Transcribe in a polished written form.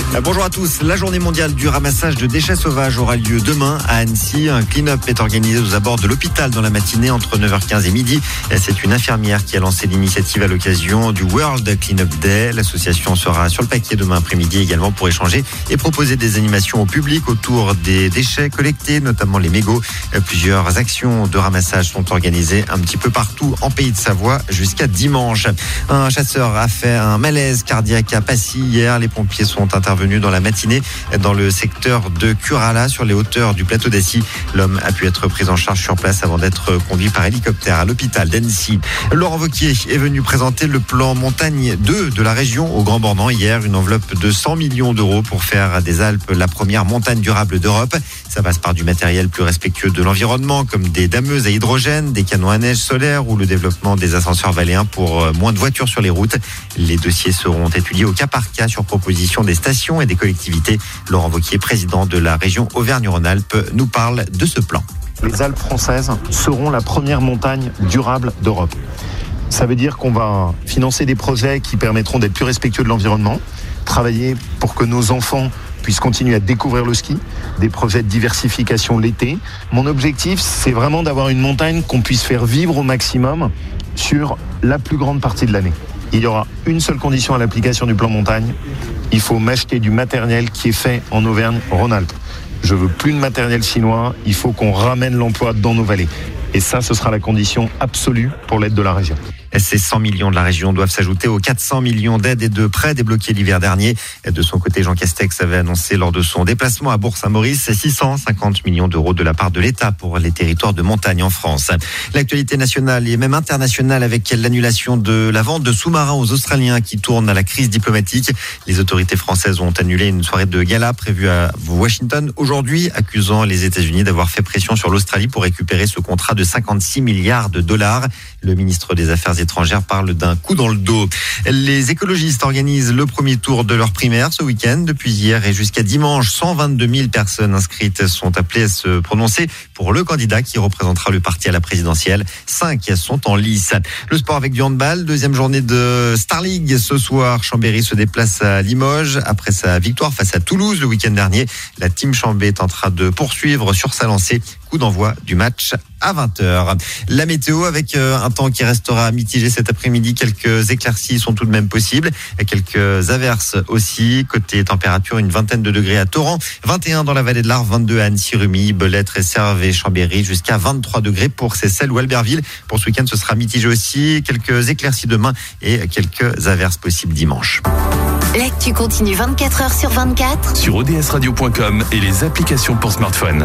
Bonjour à tous. La journée mondiale du ramassage de déchets sauvages aura lieu demain à Annecy. Un clean-up est organisé aux abords de l'hôpital dans la matinée entre 9h15 et midi. C'est une infirmière qui a lancé l'initiative à l'occasion du World Clean-up Day. L'association sera sur le paquet demain après-midi également pour échanger et proposer des animations au public autour des déchets collectés, notamment les mégots. Plusieurs actions de ramassage sont organisées un petit peu partout en Pays de Savoie jusqu'à dimanche. Un chasseur a fait un malaise cardiaque à Passy hier. Les pompiers sont intervenus dans la matinée dans le secteur de Curala sur les hauteurs du plateau d'Assy. L'homme a pu être pris en charge sur place avant d'être conduit par hélicoptère à l'hôpital d'Annecy. Laurent Wauquiez est venu présenter le plan montagne 2 de la région au Grand Bornand hier. Une enveloppe de 100 millions d'euros pour faire des Alpes la première montagne durable d'Europe. Ça passe par du matériel plus respectueux de l'environnement comme des dameuses à hydrogène, des canons à neige solaire ou le développement des ascenseurs valéens pour moins de voitures sur les routes. Les dossiers seront étudiés au cas par cas sur proposition des stations et des collectivités. Laurent Wauquiez, président de la région Auvergne-Rhône-Alpes, nous parle de ce plan. Les Alpes françaises seront la première montagne durable d'Europe. Ça veut dire qu'on va financer des projets qui permettront d'être plus respectueux de l'environnement, travailler pour que nos enfants puissent continuer à découvrir le ski, des projets de diversification l'été. Mon objectif, c'est vraiment d'avoir une montagne qu'on puisse faire vivre au maximum sur la plus grande partie de l'année. Il y aura une seule condition à l'application du plan montagne. Il faut m'acheter du matériel qui est fait en Auvergne-Rhône-Alpes. Je veux plus de matériel chinois. Il faut qu'on ramène l'emploi dans nos vallées. Et ça, ce sera la condition absolue pour l'aide de la région. Ces 100 millions de la région doivent s'ajouter aux 400 millions d'aides et de prêts débloqués l'hiver dernier. De son côté, Jean Castex avait annoncé lors de son déplacement à Bourg-Saint-Maurice 650 millions d'euros de la part de l'État pour les territoires de montagne en France. L'actualité nationale et même internationale avec l'annulation de la vente de sous-marins aux Australiens qui tournent à la crise diplomatique. Les autorités françaises ont annulé une soirée de gala prévue à Washington aujourd'hui, accusant les États-Unis d'avoir fait pression sur l'Australie pour récupérer ce contrat de 56 milliards de dollars. Le ministre des Affaires étrangères parle d'un coup dans le dos. Les écologistes organisent le premier tour de leur primaire ce week-end. Depuis hier et jusqu'à dimanche, 122 000 personnes inscrites sont appelées à se prononcer pour le candidat qui représentera le parti à la présidentielle. 5 sont en lice. Le sport avec du handball, deuxième journée de Star League. Ce soir, Chambéry se déplace à Limoges après sa victoire face à Toulouse le week-end dernier. La team Chambé tentera de poursuivre sur sa lancée. Coup d'envoi du match à 20h. La météo avec un temps qui restera mitigé cet après-midi. Quelques éclaircies sont tout de même possibles. Et quelques averses aussi. Côté température, une vingtaine de degrés à Torrent, 21 dans la vallée de l'Arve, 22 à Annecy-Rumi, Belette, Resserve et Chambéry, jusqu'à 23 degrés pour Seyssel ou Albertville. Pour ce week-end, ce sera mitigé aussi. Quelques éclaircies demain et quelques averses possibles dimanche. L'actu continue 24h sur 24 sur odsradio.com et les applications pour smartphone.